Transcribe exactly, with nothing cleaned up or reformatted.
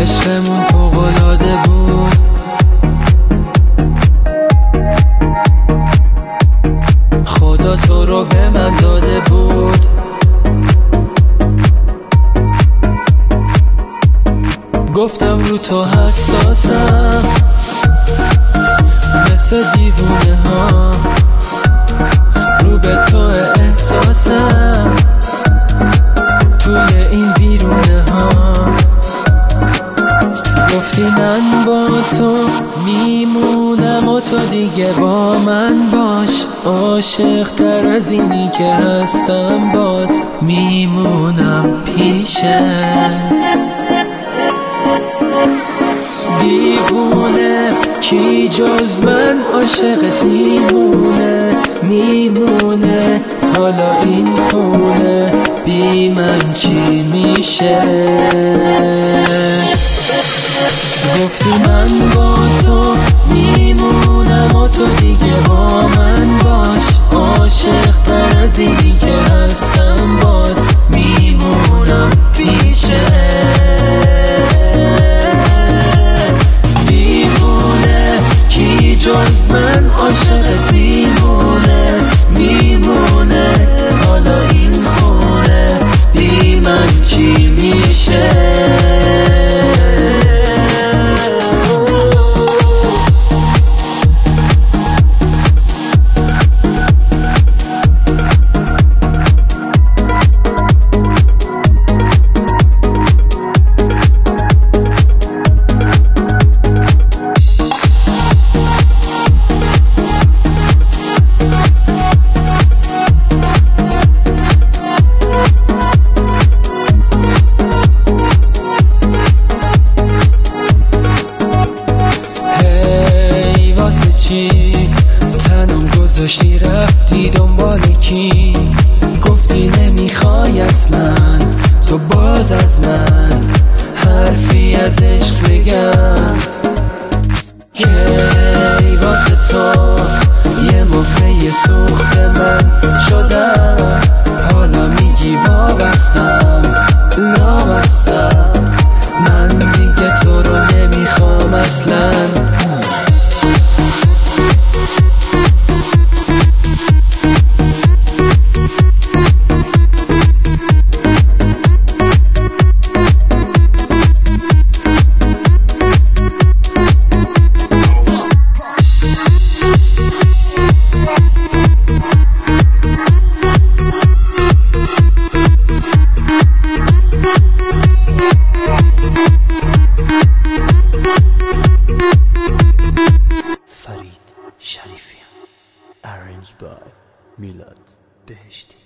عشقمون فوق‌العاده بود، خدا تو رو به من داده بود. گفتم رو تو حساسم مثل دیوونه ها، رو به تو احساسم توی این بیرونه ها. گفتی من با تو میمونم و تو دیگه با من باش، عاشق تر از اینی که هستم بات میمونم پیشت. دیوونه کی جز من عاشقت میمونه میمونه، حالا این خونه بی من چی میشه؟ گفتی من با تو میمونم و تو دیگه با من باش، عاشق تر از اینی که هستم بات میمونم پیشت. جز من عاشقت میمونه میمونه، حالا این خونه بی من چی میشه؟ تنم گذاشتی رفتی دنبال کی؟ گفتی نمیخوای اصلا تو باز از من حرفی از عشق بگم که واسه تو یه مهره سوخت من شدم، حالا میگی وابستم لابستم، من دیگه تو رو نمیخوام اصلا. فرید شریفیان Arranged by میلاد بهشتی.